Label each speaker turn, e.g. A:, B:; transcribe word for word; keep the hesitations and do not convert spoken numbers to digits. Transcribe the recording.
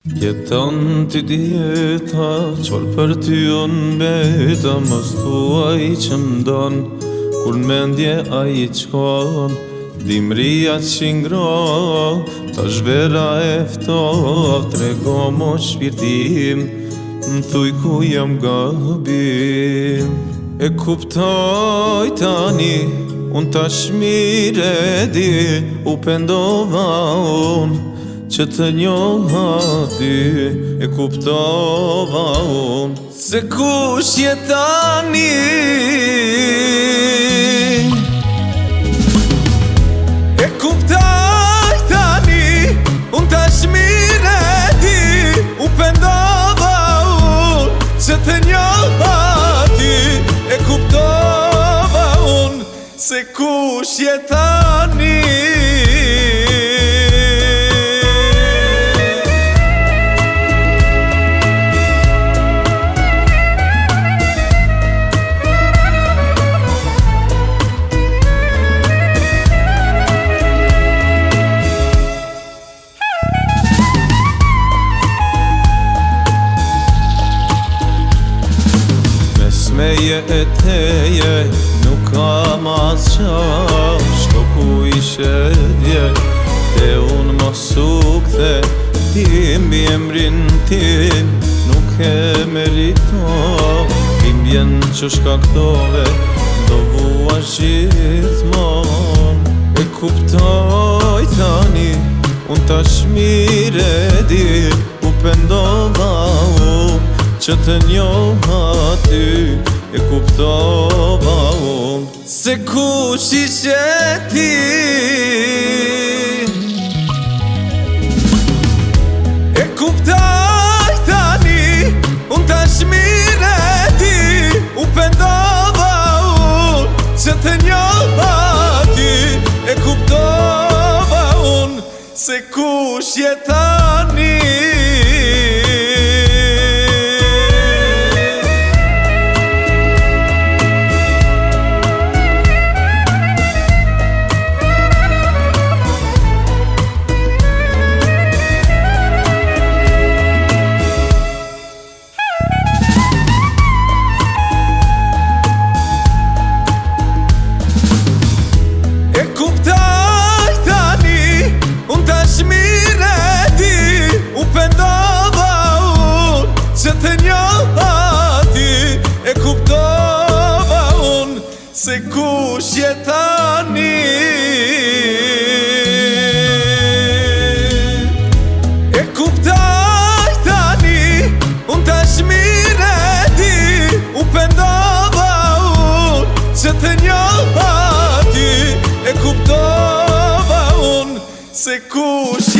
A: Jeton t'i djeta, qor për ty unë beta, mos thuaj që m'don, kur mendje a i qkon, dimria që ngro, ta zhvera efto, trego mo shpirtim, m'thuj ku jam gabim. E kuptoj tani, unë tash mire di, u pendova unë, që të njoha ty. E kuptova unë, se kush je tani. E kuptoj tani, unë tash mire di, u pendova unë, që të njoha ty. E kuptova unë, se kush je tani. Meje e teje, nuk kam as qa, shko ku ishe dje, te unë mos u kthe, ti mbi emrin tim, nuk e merito, ti mbjen që shkaktove, do vua gjithmon. E kuptoj tani, unë tash mire di, u pendova unë, që të njoha ty. E kuptova unë, se kush ishe ti. E kuptoj tani, unë tash mire di, u pendova unë, që të njoha ty. E kuptova unë, se kush je tani. Se kush je tani. E kuptoj tani, unë tash mire di, u pendova unë, që të njoha ty. E kuptova unë, se kush